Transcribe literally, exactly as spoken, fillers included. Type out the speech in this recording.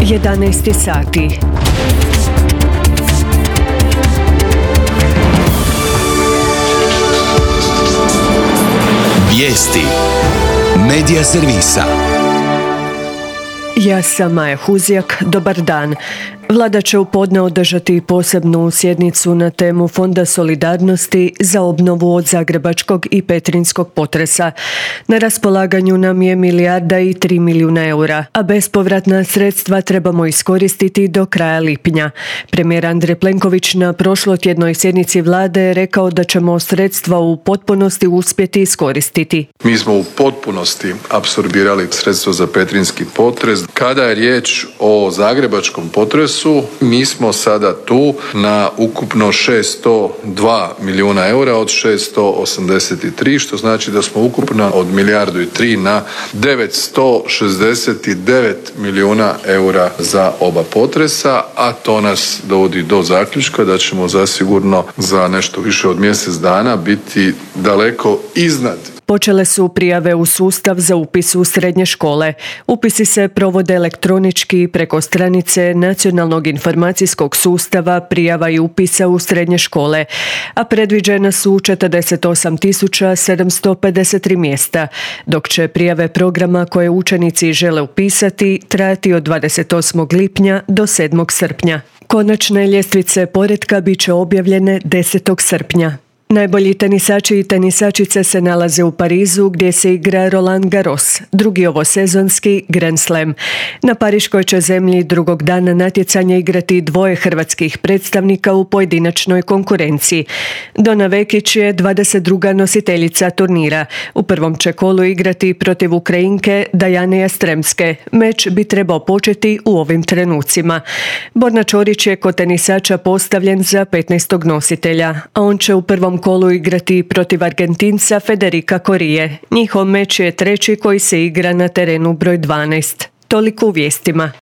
jedanaest sati. Vijesti Medija servisa. Ja sam Maja Huzjak, dobar dan. Vlada će u podne održati posebnu sjednicu na temu Fonda solidarnosti za obnovu od zagrebačkog i petrinjskog potresa. Na raspolaganju nam je milijarda i tri milijuna eura, a bespovratna sredstva trebamo iskoristiti do kraja lipnja. Premijer Andrej Plenković na prošlotjednoj sjednici vlade je rekao da ćemo sredstva u potpunosti uspjeti iskoristiti. Mi smo u potpunosti apsorbirali sredstva za petrinjski potres. Kada je riječ o zagrebačkom potresu, mi smo sada tu na ukupno šesto dva milijuna eura od šesto osamdeset tri, što znači da smo ukupno od milijardu i tri na devetsto šezdeset devet milijuna eura za oba potresa, a to nas dovodi do zaključka da ćemo zasigurno za nešto više od mjesec dana biti daleko iznad. Počele su prijave u sustav za upis u srednje škole. Upisi se provode elektronički preko stranice Nacionalnog informacijskog sustava prijava i upisa u srednje škole, a predviđena su četrdeset osam tisuća sedamsto pedeset tri mjesta, dok će prijave programa koje učenici žele upisati trajati od dvadeset osmog lipnja do sedmog srpnja. Konačne ljestvice poretka bit će objavljene desetog srpnja. Najbolji tenisači i tenisačice se nalaze u Parizu gdje se igra Roland Garros, drugi ovosezonski Grand Slam. Na pariškoj će zemlji drugog dana natjecanja igrati dvoje hrvatskih predstavnika u pojedinačnoj konkurenciji. Dona Vekić je dvadeset druga nositeljica turnira. U prvom će kolu igrati protiv Ukrajinke Dajane Jastremske. Meč bi trebao početi u ovim trenucima. Borna Čorić je kod tenisača postavljen za petnaestog nositelja, a on će u prvom kolu igrati protiv Argentinca Federica Corije. Njihov meč je treći koji se igra na terenu broj dvanaest. Toliko u vijestima.